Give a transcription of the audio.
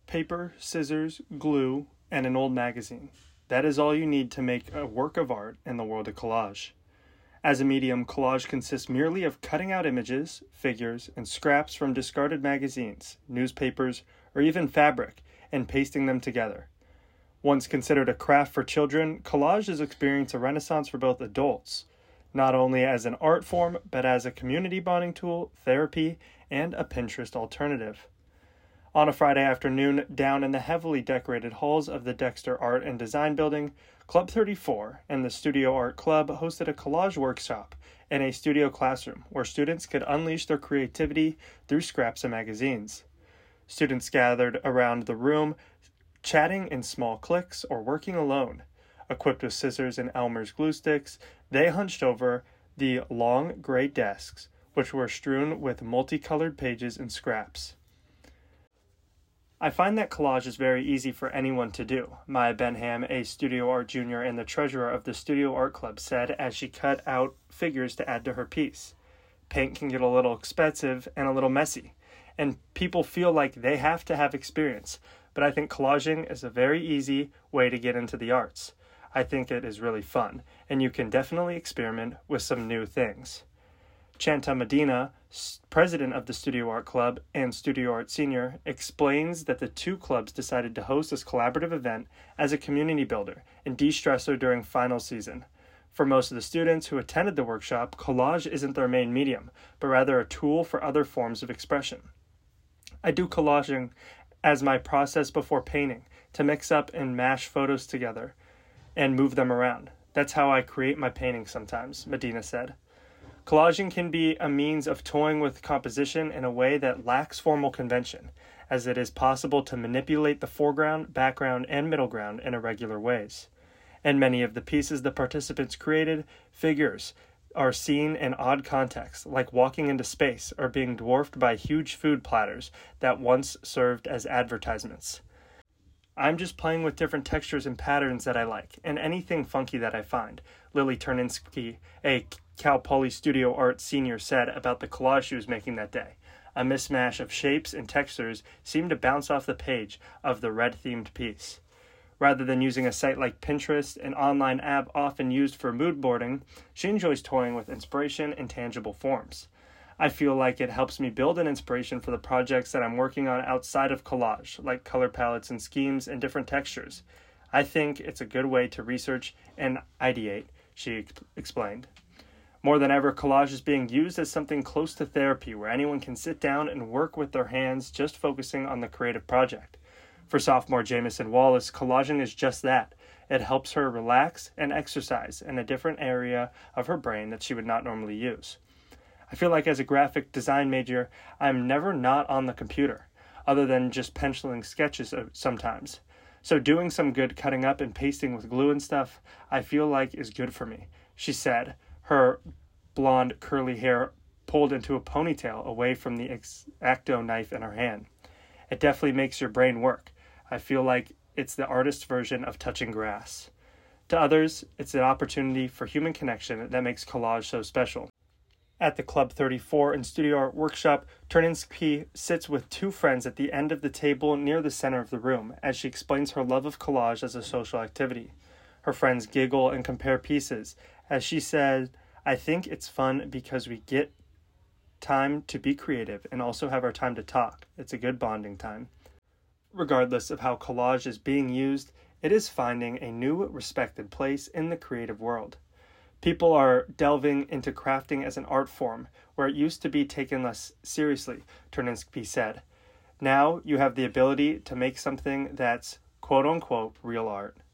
paper, scissors, glue, and an old magazine. That is all you need to make a work of art in the world of collage. As a medium, collage consists merely of cutting out images, figures, and scraps from discarded magazines, newspapers, or even fabric, and pasting them together. Once considered a craft for children, collage has experienced a renaissance for both adults, not only as an art form, but as a community bonding tool, therapy, and a Pinterest alternative. On a Friday afternoon, down in the heavily decorated halls of the Dexter Art and Design Building, Club 34 and the Studio Art Club hosted a collage workshop in a studio classroom where students could unleash their creativity through scraps of magazines. Students gathered around the room, chatting in small cliques or working alone. Equipped with scissors and Elmer's glue sticks, they hunched over the long gray desks, which were strewn with multicolored pages and scraps. I find that collage is very easy for anyone to do, Maya Benham, a studio art junior and the treasurer of the Studio Art Club, said as she cut out figures to add to her piece. Paint can get a little expensive and a little messy, and people feel like they have to have experience, but I think collaging is a very easy way to get into the arts. I think it is really fun, and you can definitely experiment with some new things. Chanta Medina, president of the Studio Art Club and Studio Art Senior, explains that the two clubs decided to host this collaborative event as a community builder and de-stressor during final season. For most of the students who attended the workshop, collage isn't their main medium, but rather a tool for other forms of expression. I do collaging as my process before painting, to mix up and mash photos together and move them around. That's how I create my paintings sometimes, Medina said. Collaging can be a means of toying with composition in a way that lacks formal convention, as it is possible to manipulate the foreground, background, and middle ground in irregular ways. In many of the pieces the participants created, figures are seen in odd contexts, like walking into space or being dwarfed by huge food platters that once served as advertisements. I'm just playing with different textures and patterns that I like, and anything funky that I find, Lily Terninsky, a Cal Poly Studio Art senior, said about the collage she was making that day. A mismatch of shapes and textures seemed to bounce off the page of the red-themed piece. Rather than using a site like Pinterest, an online app often used for mood boarding, she enjoys toying with inspiration in tangible forms. I feel like it helps me build an inspiration for the projects that I'm working on outside of collage, like color palettes and schemes and different textures. I think it's a good way to research and ideate, she explained. More than ever, collage is being used as something close to therapy, where anyone can sit down and work with their hands, just focusing on the creative project. For sophomore Jamison Wallace, collaging is just that. It helps her relax and exercise in a different area of her brain that she would not normally use. I feel like as a graphic design major, I'm never not on the computer, other than just penciling sketches sometimes. So doing some good cutting up and pasting with glue and stuff, I feel like is good for me, she said, her blonde curly hair pulled into a ponytail away from the X-Acto knife in her hand. It definitely makes your brain work. I feel like it's the artist's version of touching grass. To others, it's an opportunity for human connection that makes collage so special. At the Club 34 and Studio Art Workshop, Terninsky sits with two friends at the end of the table near the center of the room as she explains her love of collage as a social activity. Her friends giggle and compare pieces. As she said, I think it's fun because we get time to be creative and also have our time to talk. It's a good bonding time. Regardless of how collage is being used, it is finding a new respected place in the creative world. People are delving into crafting as an art form, where it used to be taken less seriously, Terninsky said. Now you have the ability to make something that's quote-unquote real art.